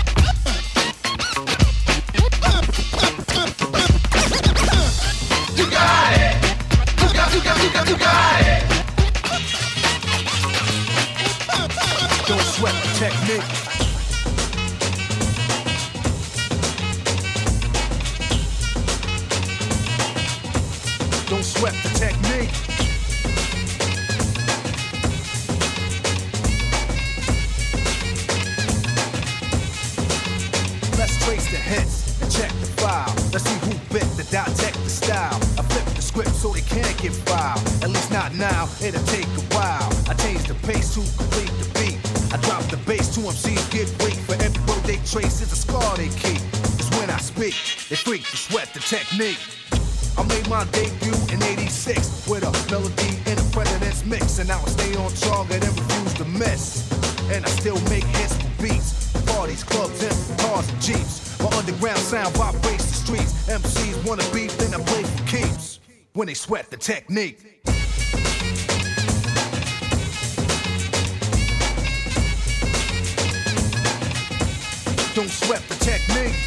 You got it! You got, you got, you got, you got it! Don't sweat the technique. Don't sweat the technique. Let's trace the hits and check the file. Let's see who bit the dissect the style. I flip the script so they can't get filed. At least not now, it'll take a while. I change the pace to complete the beat. I drop the bass to M Cs get weak. For every word they trace is a scar they keep. It's when I speak, they freak to sweat the technique. I made my debut in eighty-six with a melody and a president's mix. And now I stay on target and refuse to miss. And I still make hits for beats. Parties, clubs, and cars and jeeps. My underground sound vibrates the streets. M Cs wanna beef, then I play for keeps. When they sweat the technique. Don't sweat the technique.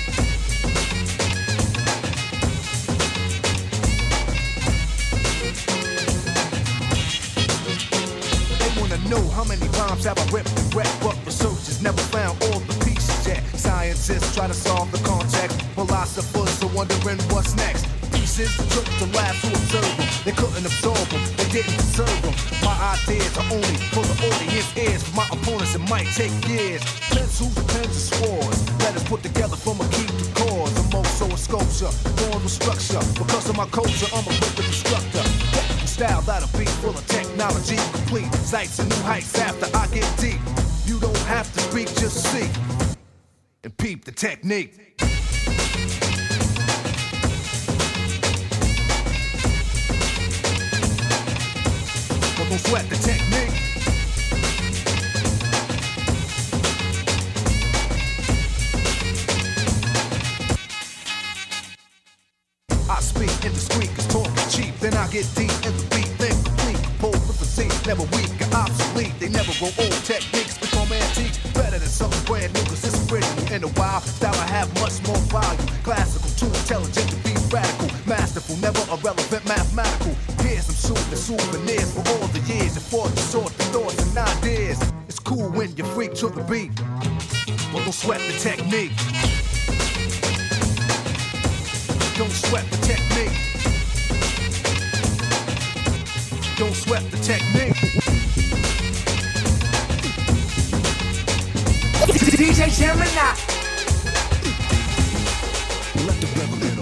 They wanna know how many rhymes have I ripped and wrecked, but researchers never found all the pieces yet. Scientists try to solve the context. Philosophers are wondering what's next. Pieces took the labs to observe them. They couldn't absorb them, they didn't deserve them. My ideas are only for the audience ears. For my opponents it might take years. Pencils, pens, and swords. Letters put together from a key to chords. I'm also a sculpture, born with structure. Because of my culture, I'm a quick instructor. Technical style that'll be full of technology. Complete sights and new heights after I get deep. You don't have to speak, just see. And peep the technique. Don't sweat the technique. I speak indiscreet, cause talk is cheap. Then I get deep in the beat, then complete. Composed with the Z, never weak or obsolete. They never grow old, techniques become antiques. Better than something brand new, cause it's original. In a while, style I have much more value. Classical, too intelligent to be radical. Masterful, never irrelevant, mathematical. Here's some shooting souvenirs for all the years. And for the sort of thoughts and ideas. It's cool when you freak to the beat. Well, don't sweat the technique. Don't sweat the technique. Don't sweat the technique. D J Gemini. Let the rhythm hit 'em.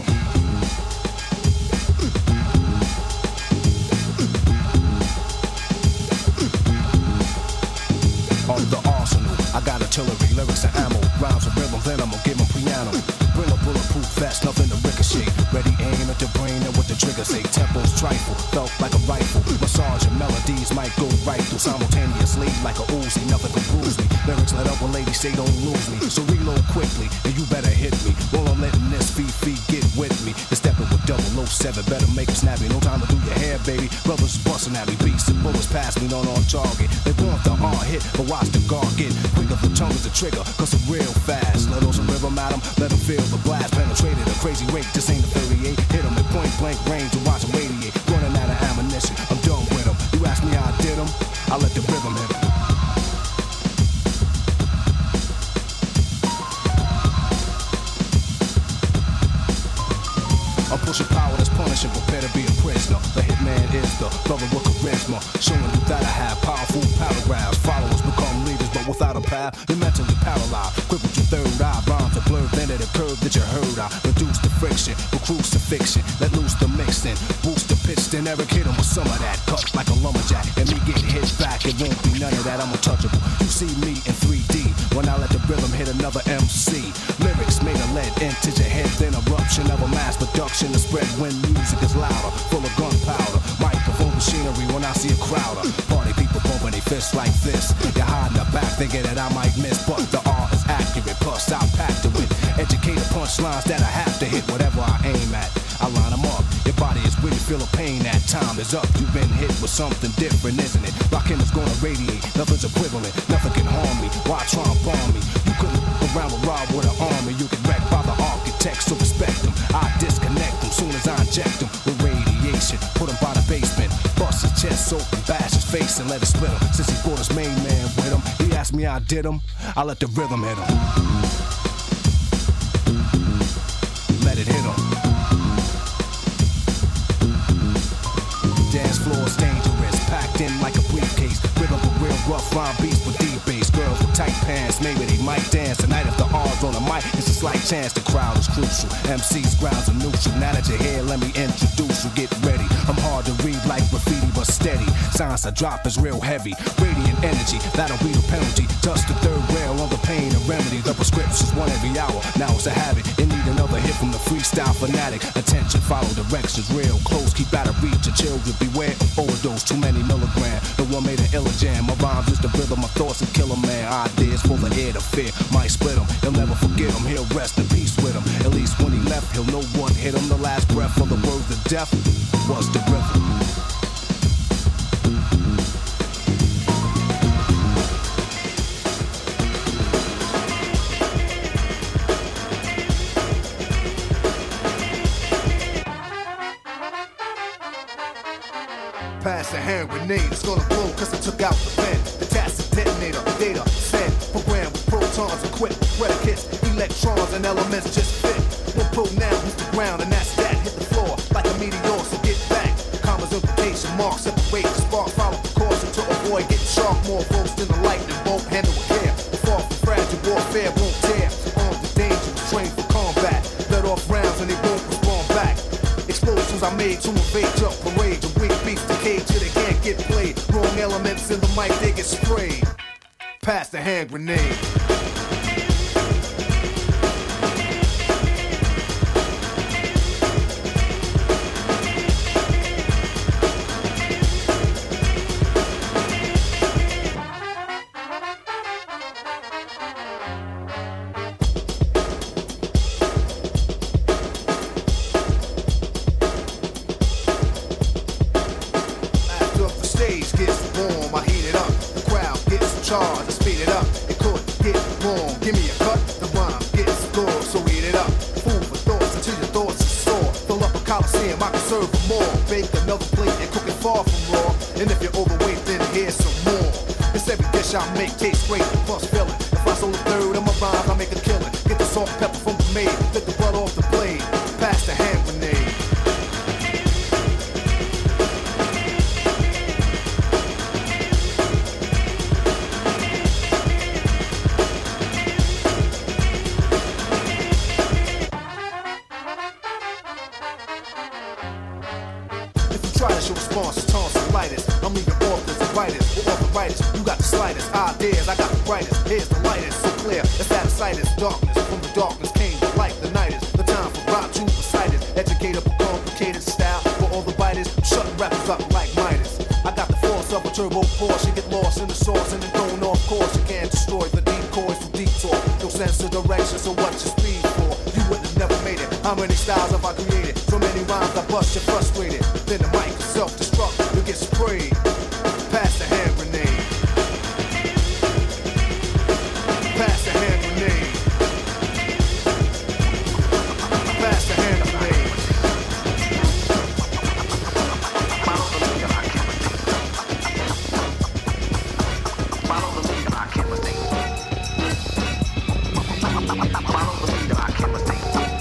On the arsenal, I got artillery, lyrics and ammo. Rhymes and rhythm, then I'ma give 'em piano. Bring a bulletproof vest, nothing to ricochet. Ready aim at the brain and what the trigger say. Tempos trifle, felt like a rifle. Massage and melodies might go right through simultaneously like a Uzi. Nothing can bruise me. Lyrics let up when ladies say don't lose me. So reload quickly and you better hit me. While I'm letting this Fifi get with me. You're stepping with double oh seven, better make it snappy. No time to do your hair, baby. Brothers busting at me, beats and bullets pass me, not on target. They want the hard hit, but watch the guard get quicker. The tongue is the trigger, cause I'm real fast. Let those rhythm at 'em, let 'em feel the blast. Penetrated a crazy rate, this ain't a thirty-eight. Hit 'em at point blank range to watch 'em radiate. Running out of ammunition, I'm done with 'em. You ask me how I did 'em, I let the rhythm hit 'em. I'm pushing power that's punishing, prepare to be a prisoner. The hitman is the brother with charisma, showing you that I have powerful paragraphs. Followers become leaders, but without a path, you're mentally paralyzed. Crippled your third eye, rhymes are blurred, then at a curve that you heard. I reduce the friction, with crucifixion, let loose the mixing, boost the pitch, then Eric hit him with some of that. Cut like a lumberjack, and me get hit back, it won't be none of that, I'm untouchable. You see me in three D, when I let the rhythm hit another M C. Lyrics made a lead into your head, then eruption of a mass production to spread when music is louder, full of gunpowder. Microphone machinery when I see a crowder. Party people bumping their fists like this. You're hiding the back thinking that I might miss, but the art is accurate, plus I packed it with educated punchlines that I have to hit. Whatever I aim at, I line them up. Your body is with you, feel a pain, that time is up. You've been hit with something different, isn't it? Rockin' is gonna radiate, nothing's equivalent, nothing can harm me. Why try and bomb me? You couldn't around with Rob with an army. You get wrecked by the architects, so respect them. I disconnect them soon as I inject them with radiation. Put him by the basement, bust his chest open, bash his face and let it split him. Since he brought his main man with him, he asked me how I did him, I let the rhythm hit him. Let it hit him. tight pants. Maybe they might dance tonight if the R's on the mic. It's a slight chance the crowd is crucial. M C's grounds are neutral. Now that you're here, let me introduce you. Get ready. I'm hard to read like graffiti, but steady. Signs I drop is real heavy. Radiant energy, that'll be the penalty. Just the third rail of the pain and remedy. The prescription's one every hour. Now it's a habit. It need another hit from the freestyle fanatic. Attention, follow directions real close. Keep out of reach. Your children beware. Overdose, too many milligrams. The one made an illa jam. My rhymes is the rhythm, my thoughts and kill a man. Ideas full of air to fear. Might split him. He'll never forget him. He'll rest in peace with him. At least when he left, he'll know what hit him. The last breath of the words of death was the rhythm. Pass a hand grenade, it's gonna blow cause I took out the pen. The tacit detonator, data, send. Program with protons, equipped predicates, electrons and elements just fit. One pro now hits the ground and that's that. Hit the floor like a meteor, so get back. Commas, implication, marks, separate the spark, follow precaution to avoid getting sharp. More volts than the lightning bolt, handle with care. The far from fragile warfare won't tear. Armed to dangerous, trained for combat. Let off rounds and they won't respond back. Explosions I made to invade your parade. The weak beats decay till they can't get played. Wrong elements in the mic, they get sprayed. Pass the hand grenade. I make taste great, plus filling. If I sold a third of my rhymes, I make a killing. Get the salt and pepper from the maid, let the blood off the blade. Pass the hand grenade. If you try to show response, it's tonsillitis. I'm leaving authors and writers. We're arthritis. You got the slightest ideas, I got the brightest. Here's the lightest, so clear. It's out of sight, it's darkness. From the darkness came the light, the night is the time for rock to recite it. Educate up a complicated style for all the biters. Shutting rappers up like Midas. I got the force of a turbo Porsche. You get lost in the source and then thrown off course. You can't destroy the decoys from detour. No sense of direction, so what you speed for? You would have never made it. How many styles have I created? So many rhymes I bust you frustrated. Then the mic is self-destruct, you get sprayed. Pass the hand grenade. Pass the hand grenade. Pass the hand grenade. Follow the leader, I can't Follow the leader, I can't mistake. Follow the leader, I can't mistake.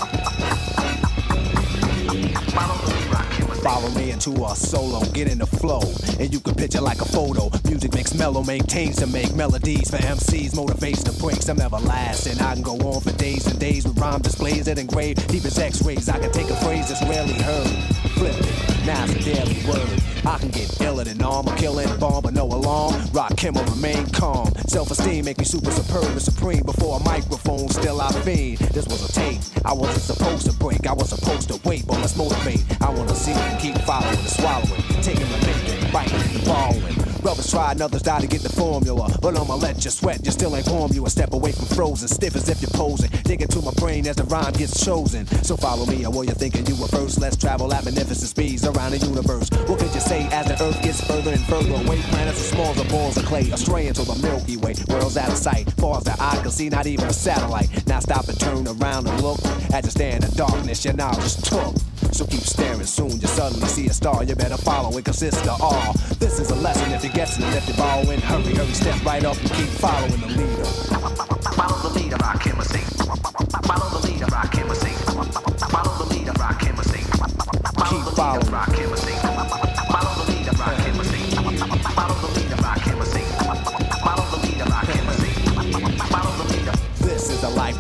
Follow the leader, I can't mistake. Follow me into a solo, get in the flow, and you can picture like a photo. Music makes mellow, maintains to make melodies for M Cs, motivates to breaks. I'm everlasting. I can go on for days and days with rhyme displays that engrave deep as X-rays. I can take a phrase that's rarely heard, flip it, now it's a daily word. I can get iller than armor, killing bomb, but no alarm. Rock him or remain calm. Self-esteem make me super superb and supreme. Before a microphone, still I fiend. This was a tape. I wasn't supposed to break. I was supposed to wait, but let's motivate. I wanna see and keep following and swallowing, taking the making, biting and borrowing. Brothers try and others die to get the formula, but I'ma let you sweat. You still ain't warm. You a step away from frozen, stiff as if you're posing. Dig into my brain as the rhyme gets chosen. So follow me, or what you're thinking you were first. Let's travel at magnificent speeds around the universe. What could you say as the Earth gets further and further away? Planets as small as balls of clay, astray into the Milky Way. World's out of sight, far as the eye can see, not even a satellite. Now stop and turn around and look. As you stand in darkness, your knowledge took. So keep staring, soon you suddenly see a star. You better follow, it consists of all. This is a lesson if you're guessing, and if you're borrowing, hurry, hurry, step right up and keep following the leader. Follow the leader, I can't mistake. Follow the leader, I can't mistake. Follow the leader, I can't mistake. Keep following. I can't mistake. Follow the leader, I can't mistake. Follow the leader, I can't mistake. Follow the leader, I can't mistake.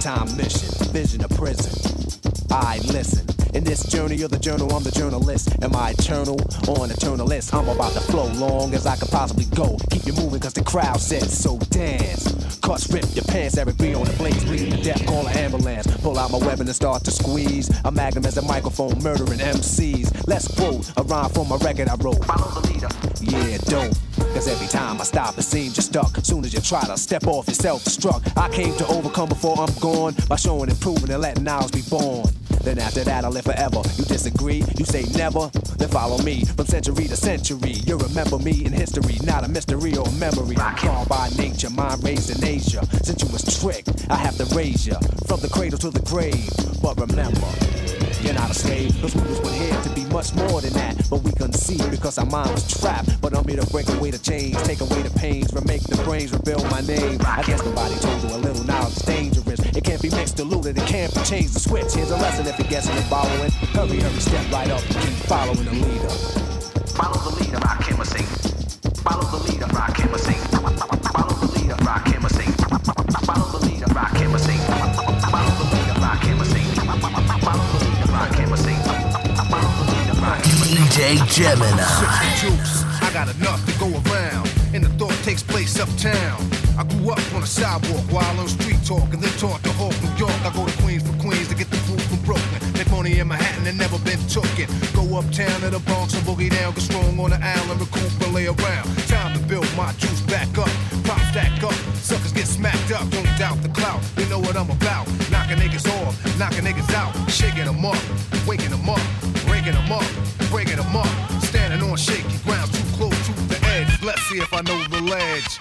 lifetime mission, vision of prison. I listen. In this journey of the journal, I'm the journalist. Am I eternal or an eternalist? I'm about to flow long as I could possibly go. Keep you moving cause the crowd said so. Dance. Cuts, rip your pants, Eric B on the blaze, bleeding to death, call an ambulance. Pull out my weapon and start to squeeze. A magnum as a microphone, murdering M Cs. Let's quote a rhyme from a record I wrote. Follow the leader. Yeah, dope. Cause every time I stop, it seems you're stuck. Soon as you try to step off, you're self-destruct. I came to overcome before I'm gone by showing and proving and letting knowledge be born. Then after that I'll live forever. You disagree? You say never? Then follow me from century to century. You remember me in history, not a mystery or a memory. I'm born by nature, mind raised in Asia. Since you was tricked, I have to raise you from the cradle to the grave. But remember, you're not a slave. Those movies were here to be much more than that, but we couldn't see because our mind was trapped. But I'm here to break away the chains, take away the pains, remake the brains, rebuild my name. I guess nobody told you a little knowledge is dangerous. It can't be mixed, diluted, it can't be changed. The switch, here's a lesson if you're guessing and following. Hurry, hurry, step right up and keep following the leader. Follow the leader, rock him or sing. Follow the leader, rock him or sing. Follow the leader, rock him or sing. Follow the leader, rock him or sing. Follow the leader, rock him or sing. Follow the leader, rock him or sing. Follow the leader, rock him or sing. D J Gemini. Juice, I got enough to go around, and the thought takes place uptown. I grew up on the sidewalk while on street talk, and then taught to Hawk, New York. I go to Queens for Queens to get the food from Brooklyn. Make money in Manhattan and never been tooken. Go uptown to the Bronx and boogie down, get strong on the island, recoup and lay around. Time to build my juice back up, pop stack up, suckers get smacked up. Don't doubt the clout, you know what I'm about. Knocking niggas off, knocking niggas out, shaking them up, waking them up, breaking them up, breaking them up. Standing on shaky ground, too close to the edge. Let's see if I know the ledge.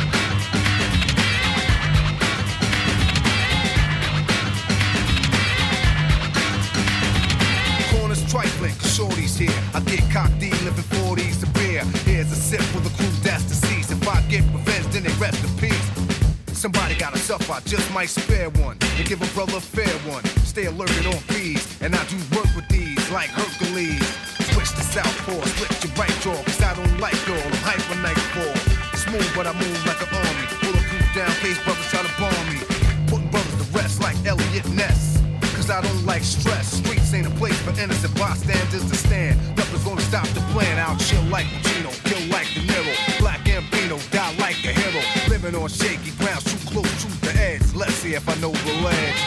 Trifling, cause shorty's here. I get cocked, living forties to beer. Here's a sip for the crew that's deceased. If I get revenge, then they rest in peace. Somebody gotta suffer, I just might spare one and give a brother a fair one. Stay alert on fees, and I do work with these like Hercules. Switch to southpaw, split your right jaw, cause I don't like y'all. I'm hyper nightfall. Smooth, but I move like an army. Bulletproof down, case brothers try to bomb me. Putting brothers to rest like Elliot Ness. I don't like stress. Streets ain't a place for innocent bystanders to stand. Nothing's gonna stop the plan. I'll chill like Pacino, kill like De Niro. Black Gambino, die like a hero. Living on shaky ground, too close to the edge. Let's see if I know the ledge.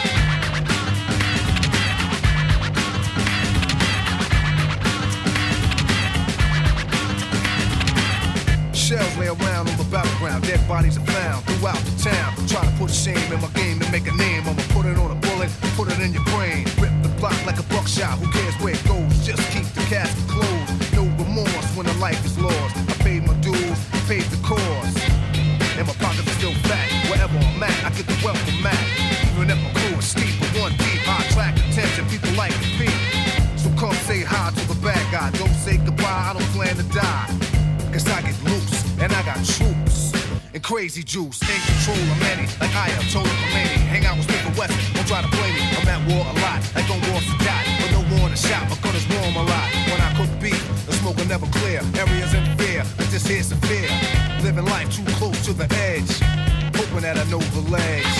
Shells lay around on the battleground, dead bodies are found throughout the town. Try to put shame in my game to make a name. I'ma put it on a bullet, put it in your brain. Rip the block like a buckshot, who cares where it goes? Just keep the casket closed. No remorse when a life is lost. I paid my dues, paid the cost. And my pockets are still fat. Wherever I'm at, I get the welcome mat. Even if my crew is steep, but one deep, I attract attention, people like to be. So come say hi to the bad guy. Don't say goodbye, I don't plan to die. Cause I get loose, and I got troops. And crazy juice, in control of many. Like I am Tony Khomeini. Hang out with Smith and Wesson, don't try to play me. I'm at war a lot, like on war to die. But no war in the shop, my gun is warm a lot. When I cook beef, the smoke will never clear. Areas in fear, but this here's severe. Living life too close to the edge. Hoping that I know the ledge.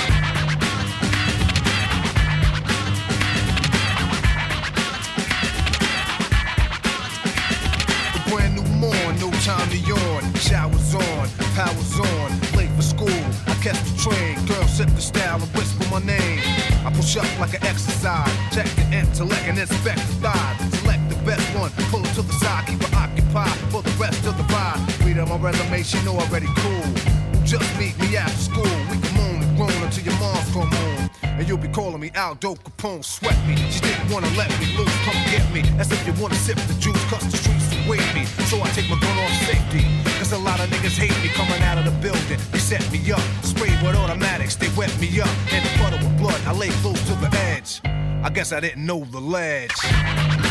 Brand new morn, no time to yawn. Showers on, powers on, late for school. I catch the train, girl set the style and whisper my name. I push up like an exercise, check the intellect and inspect the thighs. Select the best one, pull it to the side, keep it occupied for the rest of the ride. Read on my resume, she know already cool. Just meet me after school, we can moan and groan until your mom's come home. And you'll be calling me Aldo Capone, sweat me. She didn't wanna let me loose, come get me. As if you wanna sip the juice, cause the streets await me. So I take my gun off safety. Cause a lot of niggas hate me coming out of the building. They set me up, sprayed with automatics, they wet me up. And the puddle with blood, I lay close to the edge. I guess I didn't know the ledge.